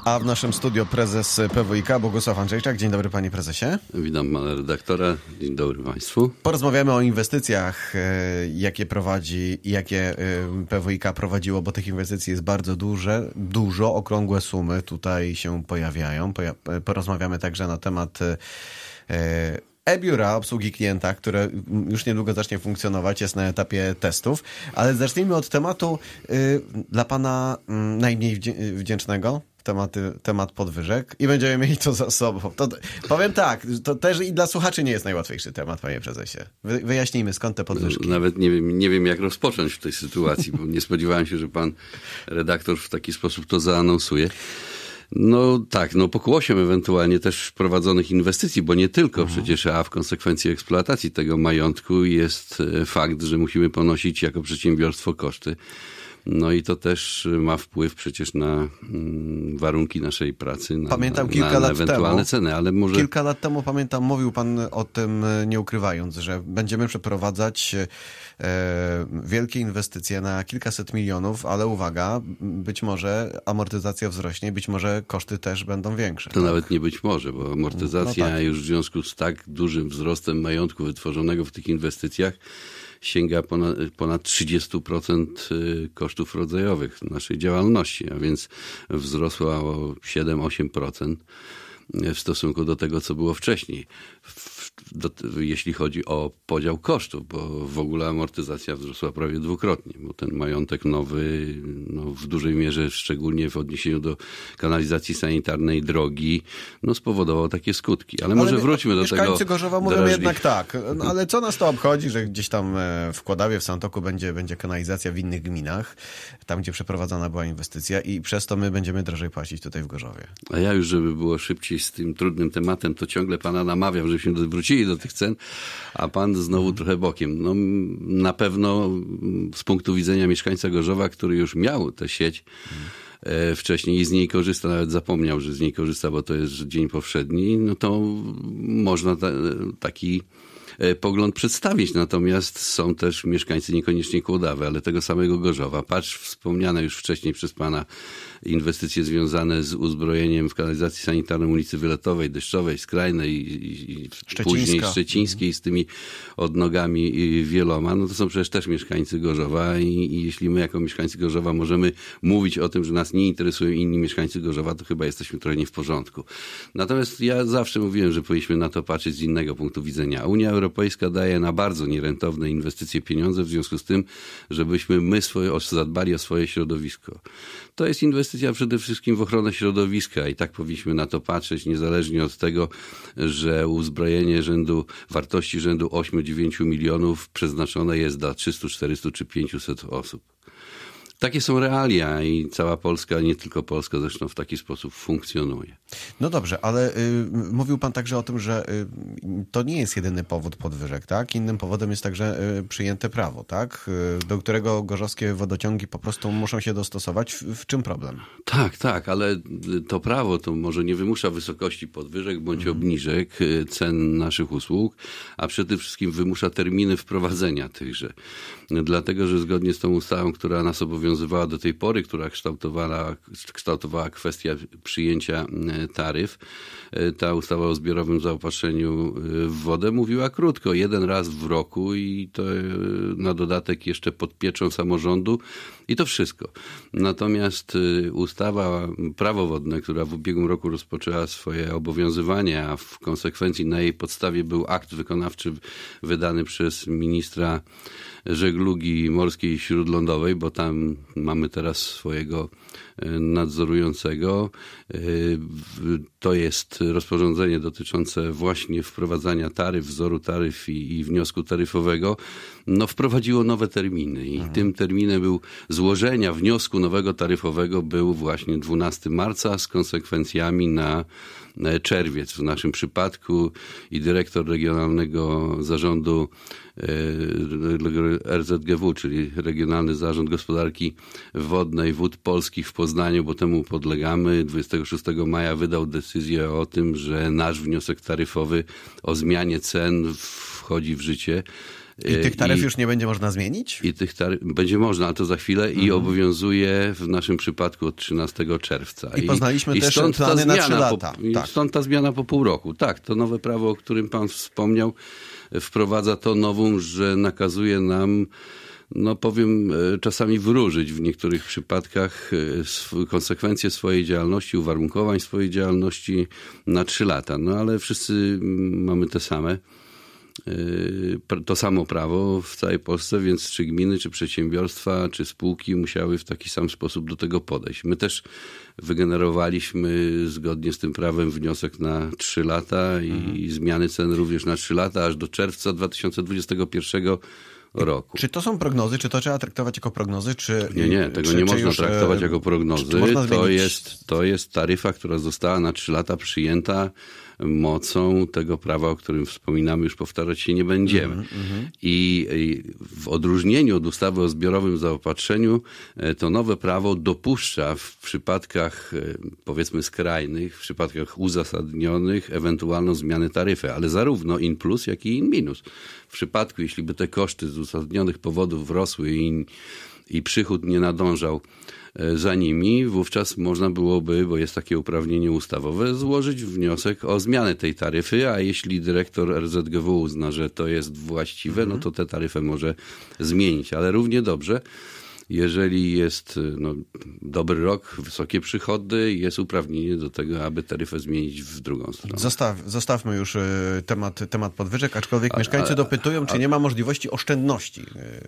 A w naszym studio prezes PWiK Bogusław Andrzejczak. Dzień dobry, panie prezesie. Witam pana redaktora. Dzień dobry państwu. Porozmawiamy o inwestycjach, jakie prowadzi i jakie PWiK prowadziło, bo tych inwestycji jest bardzo dużo, okrągłe sumy tutaj się pojawiają. Porozmawiamy także na temat e-biura obsługi klienta, które już niedługo zacznie funkcjonować, jest na etapie testów. Ale zacznijmy od tematu dla pana najmniej wdzięcznego. Temat podwyżek i będziemy mieli to za sobą. Powiem tak, to też i dla słuchaczy nie jest najłatwiejszy temat, panie prezesie. Wyjaśnijmy, skąd te podwyżki. Nawet nie wiem, jak rozpocząć w tej sytuacji, bo nie spodziewałem się, że pan redaktor w taki sposób to zaanonsuje. No tak, pokłosiem ewentualnie też prowadzonych inwestycji, bo nie tylko przecież, a w konsekwencji eksploatacji tego majątku jest fakt, że musimy ponosić jako przedsiębiorstwo koszty. No i to też ma wpływ przecież na warunki naszej pracy, na ewentualne ceny. Ale może... Kilka lat temu, pamiętam, mówił pan o tym, nie ukrywając, że będziemy przeprowadzać wielkie inwestycje na kilkaset milionów, ale uwaga, być może amortyzacja wzrośnie, być może koszty też będą większe. To tak? Nawet nie być może, bo amortyzacja już w związku z tak dużym wzrostem majątku wytworzonego w tych inwestycjach sięga ponad 30% kosztów rodzajowych naszej działalności, a więc wzrosła o 7-8% w stosunku do tego, co było wcześniej. Jeśli chodzi o podział kosztów, bo w ogóle amortyzacja wzrosła prawie dwukrotnie, bo ten majątek nowy, w dużej mierze, szczególnie w odniesieniu do kanalizacji sanitarnej, drogi, spowodował takie skutki. Ale może wróćmy do tego. Mieszkańcy Gorzowa mówią jednak tak, ale co nas to obchodzi, że gdzieś tam w Kładawie, w Santoku będzie kanalizacja w innych gminach, tam gdzie przeprowadzana była inwestycja i przez to my będziemy drożej płacić tutaj w Gorzowie. A ja już, żeby było szybciej z tym trudnym tematem, to ciągle pana namawiam, żebyśmy wrócili do tych cen, a pan znowu trochę bokiem. Na pewno z punktu widzenia mieszkańca Gorzowa, który już miał tę sieć wcześniej i z niej korzysta, nawet zapomniał, że z niej korzysta, bo to jest dzień powszedni, to można taki pogląd przedstawić. Natomiast są też mieszkańcy niekoniecznie Kłodawy, ale tego samego Gorzowa. Patrz, wspomniane już wcześniej przez pana inwestycje związane z uzbrojeniem w kanalizacji sanitarnej ulicy Wyletowej, Deszczowej, Skrajnej i później Szczecińskiej z tymi odnogami wieloma. To są przecież też mieszkańcy Gorzowa i jeśli my jako mieszkańcy Gorzowa możemy mówić o tym, że nas nie interesują inni mieszkańcy Gorzowa, to chyba jesteśmy trochę nie w porządku. Natomiast ja zawsze mówiłem, że powinniśmy na to patrzeć z innego punktu widzenia. Unia Europejska daje na bardzo nierentowne inwestycje pieniądze w związku z tym, żebyśmy my zadbali o swoje środowisko. To jest inwestycja przede wszystkim w ochronę środowiska i tak powinniśmy na to patrzeć, niezależnie od tego, że uzbrojenie wartości rzędu 8-9 milionów przeznaczone jest dla 300, 400 czy 500 osób. Takie są realia i cała Polska, nie tylko Polska zresztą w taki sposób funkcjonuje. No dobrze, ale mówił pan także o tym, że to nie jest jedyny powód podwyżek, tak? Innym powodem jest także przyjęte prawo, tak? Do którego gorzowskie wodociągi po prostu muszą się dostosować. W czym problem? Tak, ale to prawo to może nie wymusza wysokości podwyżek bądź obniżek cen naszych usług, a przede wszystkim wymusza terminy wprowadzenia tychże. Dlatego, że zgodnie z tą ustawą, która nas obowiązywała do tej pory, która kształtowała kwestię przyjęcia taryf, ta ustawa o zbiorowym zaopatrzeniu w wodę mówiła krótko, jeden raz w roku i to na dodatek jeszcze pod pieczą samorządu i to wszystko. Natomiast ustawa Prawo wodne, która w ubiegłym roku rozpoczęła swoje obowiązywanie, a w konsekwencji na jej podstawie był akt wykonawczy wydany przez ministra żeglugi morskiej i śródlądowej, bo tam mamy teraz swojego nadzorującego. To jest rozporządzenie dotyczące właśnie wprowadzania taryf, wzoru taryf i wniosku taryfowego. Wprowadziło nowe terminy i tym terminem złożenia wniosku nowego taryfowego był właśnie 12 marca z konsekwencjami na czerwiec w naszym przypadku i dyrektor Regionalnego Zarządu RZGW, czyli Regionalny Zarząd Gospodarki Wodnej Wód Polskich w Poznaniu, bo temu podlegamy, 26 maja wydał decyzję o tym, że nasz wniosek taryfowy o zmianie cen wchodzi w życie I tych taryf już nie będzie można zmienić? I tych taryf będzie można, ale to za chwilę i obowiązuje w naszym przypadku od 13 czerwca. I poznaliśmy też plany na 3 lata. Tak. Stąd ta zmiana po pół roku. Tak, to nowe prawo, o którym pan wspomniał, wprowadza to novum, że nakazuje nam, no powiem, czasami wróżyć w niektórych przypadkach konsekwencje swojej działalności, uwarunkowań swojej działalności na 3 lata. No ale wszyscy mamy to samo prawo w całej Polsce, więc czy gminy, czy przedsiębiorstwa, czy spółki musiały w taki sam sposób do tego podejść. My też wygenerowaliśmy zgodnie z tym prawem wniosek na 3 lata i zmiany cen również na 3 lata, aż do czerwca 2021 roku. Czy to są prognozy? Czy to trzeba traktować jako prognozy? Czy nie, tego nie można traktować jako prognozy. To jest taryfa, która została na 3 lata przyjęta mocą tego prawa, o którym wspominamy, już powtarzać się nie będziemy. I w odróżnieniu od ustawy o zbiorowym zaopatrzeniu, to nowe prawo dopuszcza w przypadkach, powiedzmy, skrajnych, w przypadkach uzasadnionych, ewentualną zmianę taryfy, ale zarówno in plus, jak i in minus. W przypadku, jeśli by te koszty z uzasadnionych powodów rosły i przychód nie nadążał za nimi, wówczas można byłoby, bo jest takie uprawnienie ustawowe, złożyć wniosek o zmianę tej taryfy, a jeśli dyrektor RZGW uzna, że to jest właściwe, no to tę taryfę może zmienić. Ale równie dobrze, jeżeli jest dobry rok, wysokie przychody, jest uprawnienie do tego, aby taryfę zmienić w drugą stronę. Zostawmy już temat podwyżek, aczkolwiek mieszkańcy dopytują, czy nie ma możliwości oszczędności.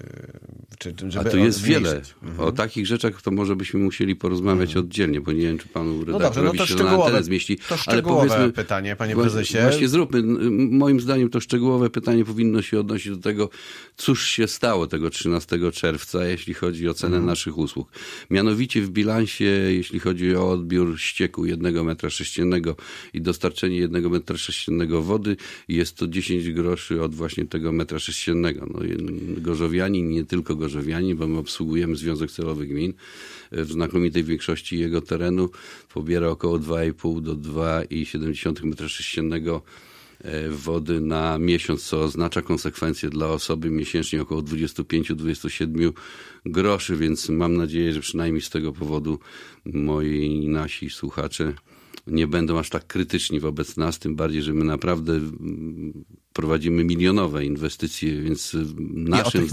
A tu jest wiele. O takich rzeczach to może byśmy musieli porozmawiać oddzielnie, bo nie wiem, czy panu redaktorowi się na antenę zmieści. To szczegółowe pytanie, panie prezesie. Właśnie zróbmy. Moim zdaniem to szczegółowe pytanie powinno się odnosić do tego, cóż się stało tego 13 czerwca, jeśli chodzi o cenę naszych usług. Mianowicie w bilansie, jeśli chodzi o odbiór ścieku 1 metra sześciennego i dostarczenie 1 metra sześciennego wody, jest to 10 groszy od właśnie tego metra sześciennego. Gorzowianie, nie tylko Gorzowianie, bo my obsługujemy Związek Celowy Gmin, w znakomitej większości jego terenu pobiera około 2,5 do 2,7 metra sześciennego wody na miesiąc, co oznacza konsekwencje dla osoby miesięcznie około 25-27 groszy, więc mam nadzieję, że przynajmniej z tego powodu moi i nasi słuchacze nie będą aż tak krytyczni wobec nas, tym bardziej, że my naprawdę prowadzimy milionowe inwestycje, więc naszym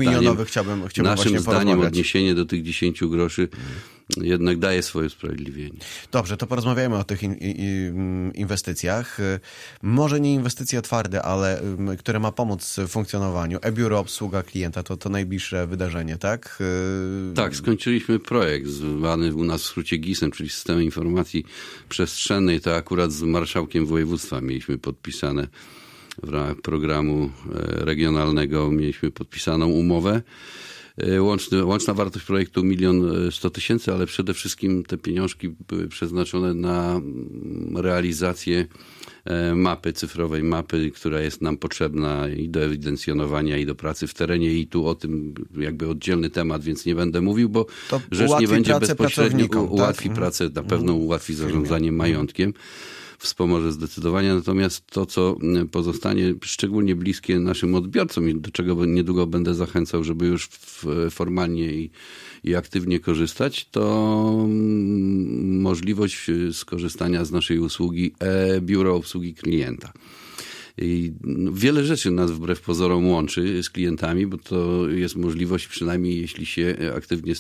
zdaniem odniesienie do tych 10 groszy jednak daje swoje usprawiedliwienie. Dobrze, to porozmawiajmy o tych inwestycjach. Może nie inwestycje twarde, ale które ma pomóc w funkcjonowaniu. E-biuro, obsługa klienta, to najbliższe wydarzenie, tak? Tak, skończyliśmy projekt zwany u nas w skrócie GIS-em, czyli Systemem Informacji Przestrzennej. To akurat z marszałkiem województwa mieliśmy podpisane w ramach programu regionalnego, mieliśmy podpisaną umowę. Łączna wartość projektu 1 100 000, ale przede wszystkim te pieniążki były przeznaczone na realizację mapy, cyfrowej mapy, która jest nam potrzebna i do ewidencjonowania, i do pracy w terenie, i tu o tym jakby oddzielny temat, więc nie będę mówił, bo to rzecz nie będzie bezpośrednio ułatwi pracę, na pewno ułatwi zarządzanie majątkiem. Wspomoże zdecydowanie, natomiast to, co pozostanie szczególnie bliskie naszym odbiorcom i do czego niedługo będę zachęcał, żeby już formalnie i aktywnie korzystać, to możliwość skorzystania z naszej usługi biuro obsługi klienta. I wiele rzeczy nas wbrew pozorom łączy z klientami, bo to jest możliwość, przynajmniej jeśli się aktywnie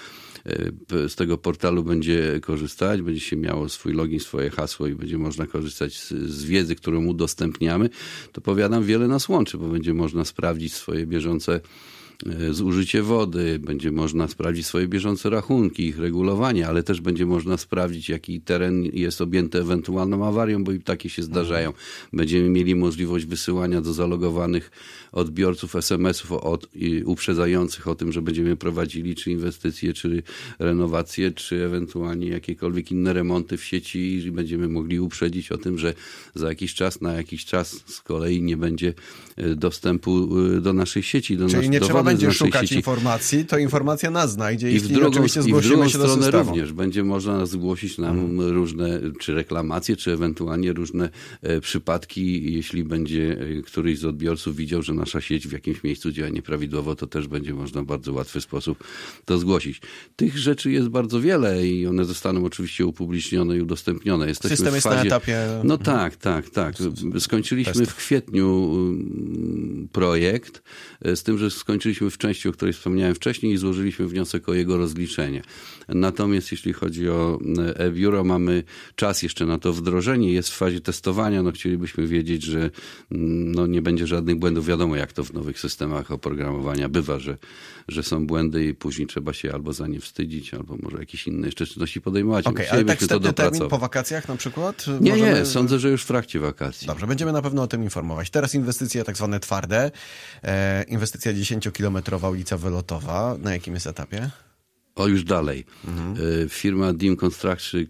z tego portalu będzie korzystać, będzie się miało swój login, swoje hasło i będzie można korzystać z wiedzy, którą udostępniamy, to powiadam, wiele nas łączy, bo będzie można sprawdzić swoje bieżące zużycie wody, będzie można sprawdzić swoje bieżące rachunki, ich regulowanie, ale też będzie można sprawdzić, jaki teren jest objęty ewentualną awarią, bo i takie się zdarzają. Będziemy mieli możliwość wysyłania do zalogowanych odbiorców SMS-ów uprzedzających o tym, że będziemy prowadzili czy inwestycje, czy renowacje, czy ewentualnie jakiekolwiek inne remonty w sieci i będziemy mogli uprzedzić o tym, że za jakiś czas, na jakiś czas z kolei nie będzie dostępu do naszej sieci, do Czyli nie trzeba będzie z naszej szukać sieci. informacji, to informacja nas znajdzie, I w drugą, oczywiście i w zgłosimy drugą się do stronę systemu. również będzie można zgłosić nam różne, czy reklamacje, czy ewentualnie różne przypadki, jeśli będzie któryś z odbiorców widział, że nasza sieć w jakimś miejscu działa nieprawidłowo, to też będzie można w bardzo łatwy sposób to zgłosić. Tych rzeczy jest bardzo wiele i one zostaną oczywiście upublicznione i udostępnione. Jesteśmy System w jest fazie... na etapie... No tak. Skończyliśmy w kwietniu projekt, z tym, że skończyliśmy w części, o której wspomniałem wcześniej i złożyliśmy wniosek o jego rozliczenie. Natomiast jeśli chodzi o e-biuro, mamy czas jeszcze na to wdrożenie, jest w fazie testowania. No, chcielibyśmy wiedzieć, że nie będzie żadnych błędów. Wiadomo, jak to w nowych systemach oprogramowania bywa, że są błędy i później trzeba się albo za nie wstydzić, albo może jakieś inne jeszcze czynności podejmować. Okej, ale tak wstępny termin po wakacjach na przykład? Nie, sądzę, że już w trakcie wakacji. Dobrze, będziemy na pewno o tym informować. Teraz inwestycje tak zwane twarde. Inwestycja 10-kilometrowa ulica Wylotowa. Na jakim jest etapie? Już dalej. Firma Dim Construction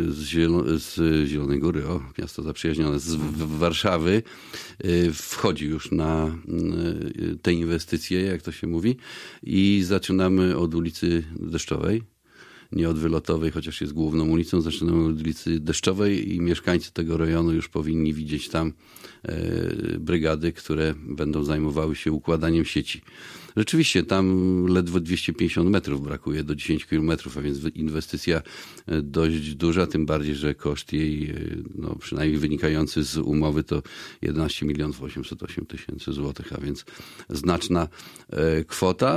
z Zielonej Góry, miasto zaprzyjaźnione, z Warszawy, wchodzi już na te inwestycje, jak to się mówi, i zaczynamy od ulicy Deszczowej. Nie od Wylotowej, chociaż jest główną ulicą. Zaczynamy od ulicy Deszczowej i mieszkańcy tego rejonu już powinni widzieć tam brygady, które będą zajmowały się układaniem sieci. Rzeczywiście tam ledwo 250 metrów brakuje do 10 kilometrów, a więc inwestycja dość duża, tym bardziej, że koszt jej, przynajmniej wynikający z umowy, to 11 808 000 złotych, a więc znaczna kwota.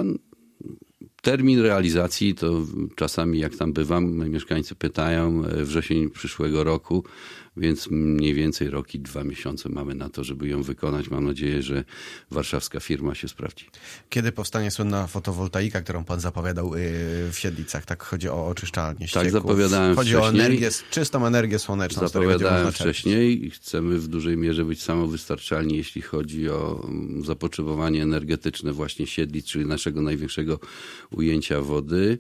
Termin realizacji to czasami, jak tam bywam, mieszkańcy pytają, wrzesień przyszłego roku, więc mniej więcej rok i 2 miesiące mamy na to, żeby ją wykonać. Mam nadzieję, że warszawska firma się sprawdzi. Kiedy powstanie słynna fotowoltaika, którą pan zapowiadał w Siedlicach? Tak, chodzi o oczyszczalnię ścieków. Tak, zapowiadałem chodzi wcześniej. Chodzi o czystą energię słoneczną. Zapowiadałem wcześniej i chcemy w dużej mierze być samowystarczalni, jeśli chodzi o zapotrzebowanie energetyczne właśnie Siedlic, czyli naszego największego ujęcia wody.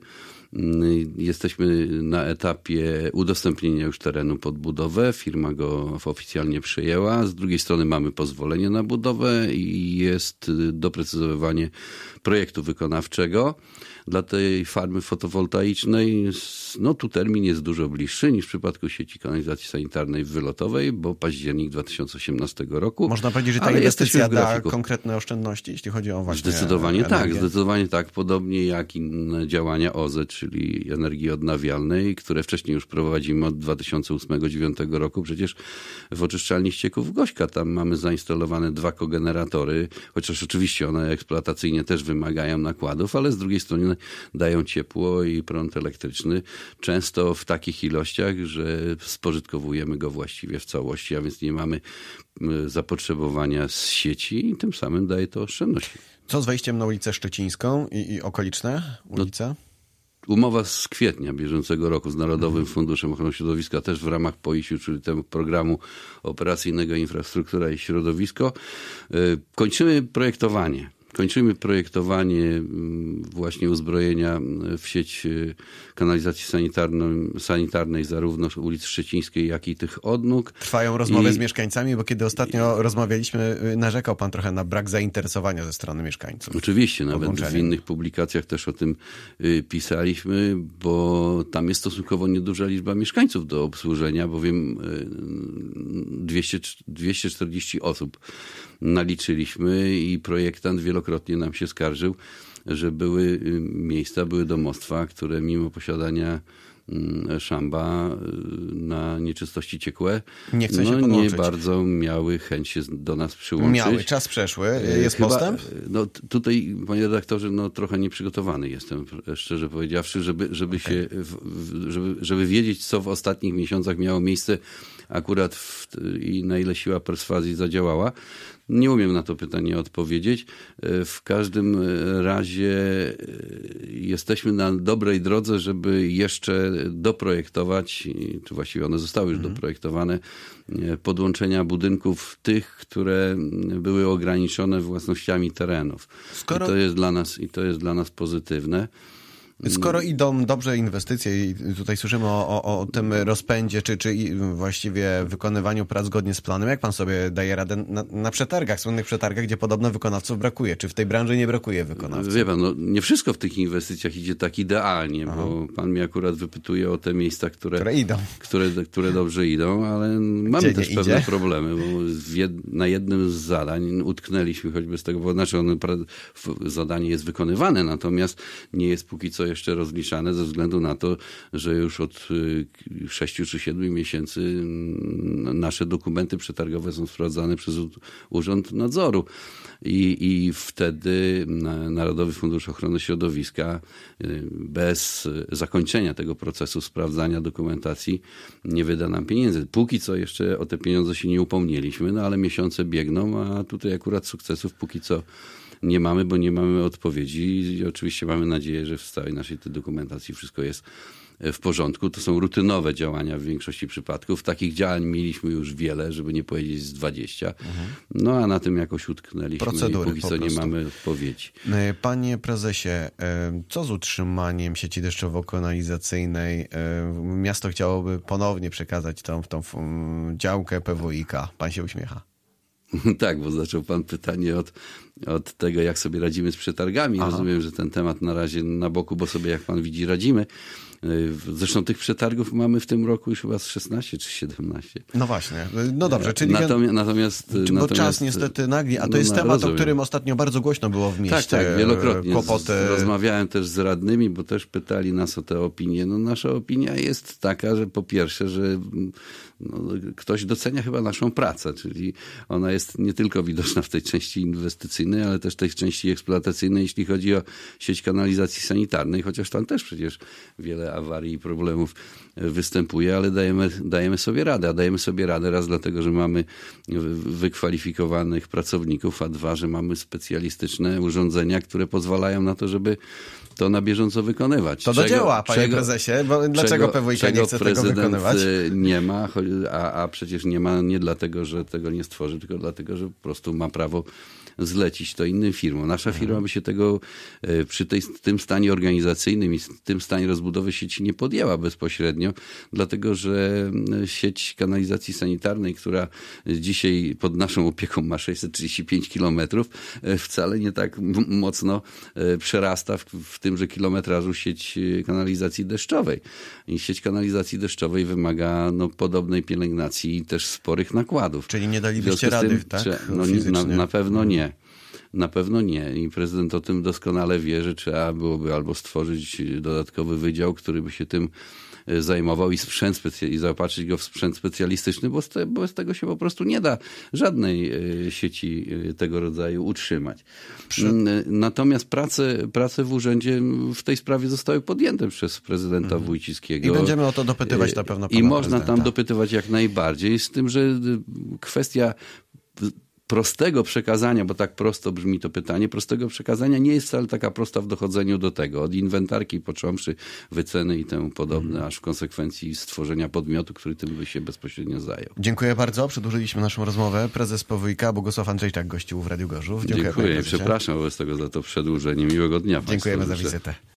Jesteśmy na etapie udostępnienia już terenu pod budowę. Firma go oficjalnie przejęła. Z drugiej strony mamy pozwolenie na budowę i jest doprecyzowanie projektu wykonawczego. Dla tej farmy fotowoltaicznej tu termin jest dużo bliższy niż w przypadku sieci kanalizacji sanitarnej Wylotowej, bo październik 2018 roku. Można powiedzieć, że ta inwestycja da konkretne oszczędności, jeśli chodzi o właśnie Zdecydowanie tak. Podobnie jak inne działania OZE, czyli energii odnawialnej, które wcześniej już prowadzimy od 2008-2009 roku. Przecież w oczyszczalni ścieków Gośka tam mamy zainstalowane 2 kogeneratory, chociaż oczywiście one eksploatacyjnie też wymagają nakładów, ale z drugiej strony dają ciepło i prąd elektryczny, często w takich ilościach, że spożytkowujemy go właściwie w całości, a więc nie mamy zapotrzebowania z sieci i tym samym daje to oszczędności. Co z wejściem na ulicę Szczecińską i okoliczne ulice? Umowa z kwietnia bieżącego roku z Narodowym Funduszem Ochrony Środowiska, też w ramach POIŚ-u, czyli tego programu operacyjnego Infrastruktura i Środowisko. Kończymy projektowanie właśnie uzbrojenia w sieć kanalizacji sanitarnej zarówno ulic Szczecińskiej, jak i tych odnóg. Trwają rozmowy z mieszkańcami, bo kiedy ostatnio rozmawialiśmy, narzekał pan trochę na brak zainteresowania ze strony mieszkańców. Oczywiście, nawet w innych publikacjach też o tym pisaliśmy, bo tam jest stosunkowo nieduża liczba mieszkańców do obsłużenia, bowiem 240 osób naliczyliśmy i projektant wielokrotnie nam się skarżył, że były domostwa, które mimo posiadania szamba na nieczystości ciekłe nie bardzo miały chęć się do nas przyłączyć. Czas przeszły. Jest postęp? Tutaj, panie redaktorze, trochę nieprzygotowany jestem, szczerze powiedziawszy, żeby wiedzieć, co w ostatnich miesiącach miało miejsce akurat i na ile siła perswazji zadziałała. Nie umiem na to pytanie odpowiedzieć. W każdym razie jesteśmy na dobrej drodze, żeby jeszcze doprojektować, czy właściwie one zostały już doprojektowane, podłączenia budynków tych, które były ograniczone własnościami terenów. I to jest dla nas pozytywne. Skoro idą dobrze inwestycje i tutaj słyszymy o tym rozpędzie, czy właściwie wykonywaniu prac zgodnie z planem, jak pan sobie daje radę na przetargach, słynnych przetargach, gdzie podobno wykonawców brakuje? Czy w tej branży nie brakuje wykonawców? Wie pan, nie wszystko w tych inwestycjach idzie tak idealnie, bo pan mnie akurat wypytuje o te miejsca, które idą. Które dobrze idą, ale mamy też pewne problemy, bo na jednym z zadań utknęliśmy choćby z tego, bo zadanie jest wykonywane, natomiast nie jest póki co jeszcze rozliczane ze względu na to, że już od 6 czy 7 miesięcy nasze dokumenty przetargowe są sprawdzane przez Urząd Nadzoru. I wtedy Narodowy Fundusz Ochrony Środowiska bez zakończenia tego procesu sprawdzania dokumentacji nie wyda nam pieniędzy. Póki co jeszcze o te pieniądze się nie upomnieliśmy, no ale miesiące biegną, a tutaj akurat sukcesów póki co nie mamy, bo nie mamy odpowiedzi i oczywiście mamy nadzieję, że w całej naszej tej dokumentacji wszystko jest w porządku. To są rutynowe działania w większości przypadków. Takich działań mieliśmy już wiele, żeby nie powiedzieć z 20. No a na tym jakoś utknęliśmy procedury, i póki co nie mamy odpowiedzi. Panie prezesie, co z utrzymaniem sieci deszczowo-kanalizacyjnej? Miasto chciałoby ponownie przekazać tą działkę PWiK. Pan się uśmiecha. Tak, bo zaczął pan pytanie od tego, jak sobie radzimy z przetargami. Rozumiem, że ten temat na razie na boku, bo sobie, jak pan widzi, radzimy. Zresztą tych przetargów mamy w tym roku już chyba z 16 czy 17. No właśnie. No dobrze, czyli natomiast bo czas niestety nagli, a to jest temat, o którym ostatnio bardzo głośno było w mieście. Tak, wielokrotnie. Kłopoty. Rozmawiałem też z radnymi, bo też pytali nas o te opinie. No nasza opinia jest taka, że po pierwsze, że ktoś docenia chyba naszą pracę, czyli ona jest nie tylko widoczna w tej części inwestycyjnej, ale też tej części eksploatacyjnej, jeśli chodzi o sieć kanalizacji sanitarnej, chociaż tam też przecież wiele awarii i problemów występuje, ale dajemy sobie radę. A dajemy sobie radę raz dlatego, że mamy wykwalifikowanych pracowników, a dwa, że mamy specjalistyczne urządzenia, które pozwalają na to, żeby to na bieżąco wykonywać. To do dzieła, panie prezesie, bo dlaczego PWiK nie chce tego wykonywać? Nie ma, a przecież nie ma nie dlatego, że tego nie stworzy, tylko dlatego, że po prostu ma prawo zlecić to innym firmom. Nasza firma by się tego przy tym stanie organizacyjnym i tym stanie rozbudowy sieci nie podjęła bezpośrednio, dlatego że sieć kanalizacji sanitarnej, która dzisiaj pod naszą opieką ma 635 kilometrów, wcale nie tak mocno przerasta w tymże kilometrażu sieć kanalizacji deszczowej. I sieć kanalizacji deszczowej wymaga podobnej pielęgnacji i też sporych nakładów. Czyli nie dalibyście rady, tak? Na pewno nie. Na pewno nie. I prezydent o tym doskonale wie, że trzeba byłoby albo stworzyć dodatkowy wydział, który by się tym zajmował i zaopatrzyć go w sprzęt specjalistyczny, bo bez tego się po prostu nie da żadnej sieci tego rodzaju utrzymać. Natomiast prace w urzędzie w tej sprawie zostały podjęte przez prezydenta Wójcickiego. I będziemy o to dopytywać na pewno pana I można prezydenta. tam dopytywać jak najbardziej, z tym, że kwestia prostego przekazania, bo tak prosto brzmi to pytanie, prostego przekazania nie jest wcale taka prosta w dochodzeniu do tego. Od inwentarki począwszy, wyceny i temu podobne, aż w konsekwencji stworzenia podmiotu, który tym by się bezpośrednio zajął. Dziękuję bardzo. Przedłużyliśmy naszą rozmowę. Prezes PWiK Bogusław Andrzejczak gościł w Radiu Gorzów. Dziękuję. Przepraszam wobec tego za to przedłużenie. Miłego dnia. Dziękujemy za wizytę.